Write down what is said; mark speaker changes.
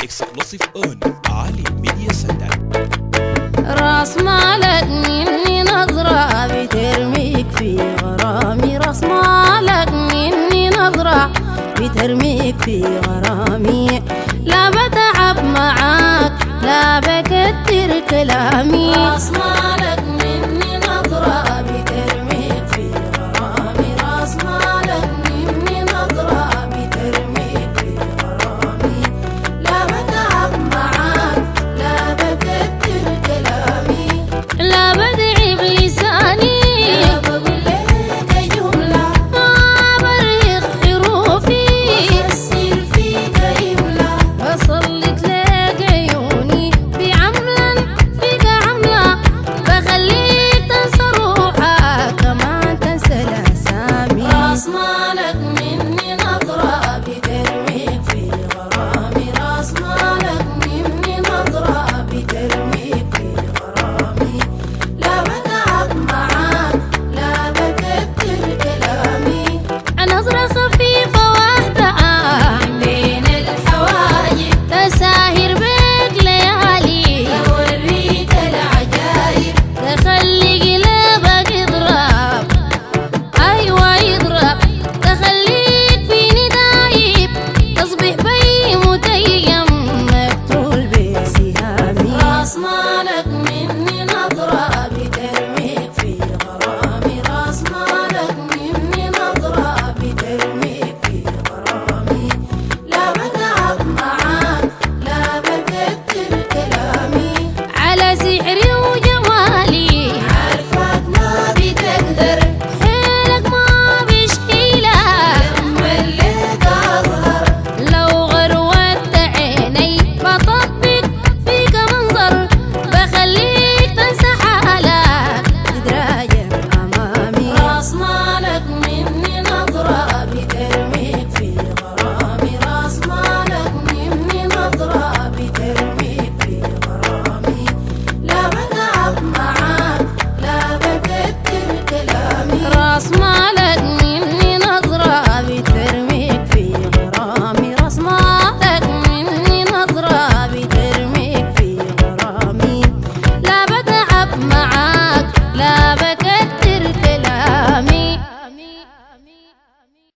Speaker 1: اكسكلوسيف اون علي ميديا سنتر.
Speaker 2: راس مالك مني نظرة بترميك في غرامي، راس مالك مني نظرة بترميك في غرامي، لا بتعب معاك لا بكتر كلامي. راس مالك مني